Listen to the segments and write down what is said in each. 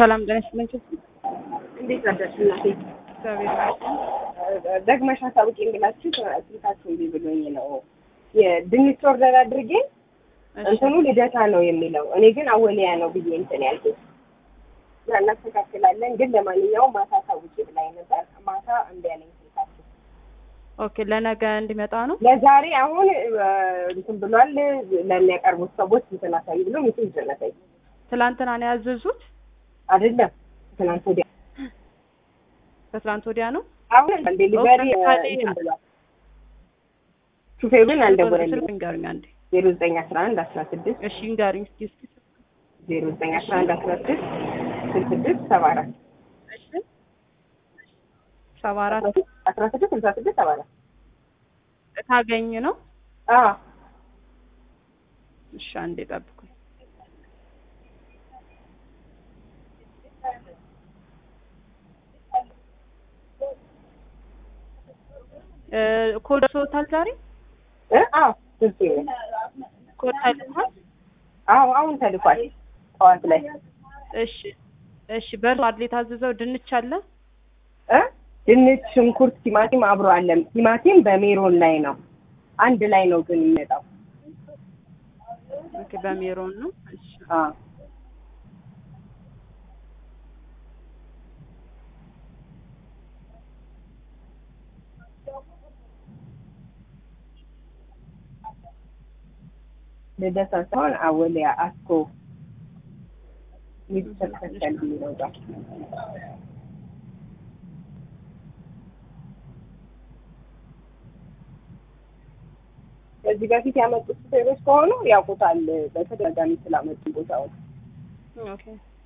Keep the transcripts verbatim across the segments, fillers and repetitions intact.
ሰላም ደህና ነሽ? እንዴት አደርሽ እናቴ? እግዚአብሔር ይመስገን። ደግመሽ አሳውቂኝ ብላችሁ ስልካችሁ እንዲህ ብሎኝ ነው የድንች ኦርደር አድርጌ እንትኑ ልደታ ነው የሚለው እኔ ግን አወሊያ ነው ብዬ እንትን ያልኩት እናስተካክላለን ግን ለማንኛውም ማታ አሳውቂ ብላኝ ነበር። ማታ እምቢ አለኝ ስልካችሁ። ኦኬ ለነገ እንዲመጣ ነው ለዛሬ አሁን እንትን ብሏል። ለሚያቀርቡት ሰዎች እንትን አሳይ ብሎ ሜሴጅ ደረሰኝ። ትላንትና ነው ያዘዙት አይደለም ትናንት ወዲያ ከትላንት ወዲያ ነው። አሁን ዴሊቨሪ ብሏል። ሹፌሩን አልደወለልኝም። ንገሩኝ አንዴ ዜሮ ዘጠኝ አስራ አንድ አስራ ስድስት እሺ ንገሩኝ እስኪ እስኪ ዜሮ ዘጠኝ አስራ አንድ አስራ ስድስት ስልሳ ስድስት ሰባ አራት እሺ ሰባ አራት አስራ ስድስት ስልሳ ስድስት ሰባ አራት ታገኝ ነው። አዎ እሺ አንዴ ጠብቁኝ። እ ኮድ ሶታል ዛሬ እ አዎ ትንሽ ኮድ ታልኳል። አዎ አሁን ተልኳል ጠዋት ላይ። እሺ እሺ በርሶ አድሌ ታዘዘው ድንች አለ እ ድንች፣ ሽንኩርት፣ ቲማቲም አብሮ አለ። ቲማቲም በሜሮን ላይ ነው አንድ ላይ ነው ግን የሚመጣው። ኦኬ በሜሮን ነው። እሺ አዎ ልደታ ሳይሆን አወሊያ አስኮ ይተከተል ነው ጋር ከዚህ በፊት ያመጡት ሴቶች ከሆኑ ያውቁታል። በተደጋጋሚ ስላመጡ ቦታው ኦኬ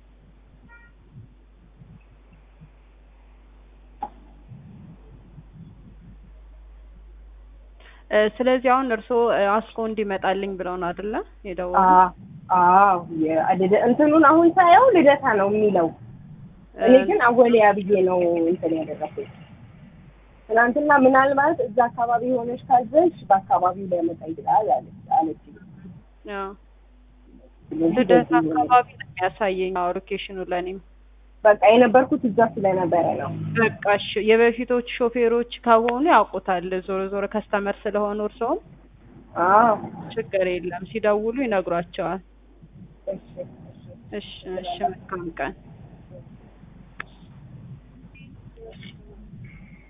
ስለዚህ አሁን እርሶ አስኮ እንዲመጣልኝ ብለው ነው አይደለ ሄደው? አዎ የአደደ እንትኑን አሁን ሳየው ልደታ ነው የሚለው። እኔ ግን አወሊያ ብዬ ነው እንትን ያደረኩት። ትናንትና ምናልባት እዛ አካባቢ ሆነሽ ካዘሽ በአካባቢው ላይ መጣ ይላል አለች። አዎ ልደታ አካባቢ ነው የሚያሳየኝ ሎኬሽኑ ለኔም። በቃ የነበርኩት እዛ ስለነበረ ነው። በቃ እሺ የበፊቶች ሾፌሮች ከሆኑ ያውቁታል። ዞሮ ዞሮ ከስተመር ስለሆኑ እርሶም አዎ ችግር የለም ሲደውሉ ይነግሯቸዋል። እሺ እሺ እሺ መልካም ቀን።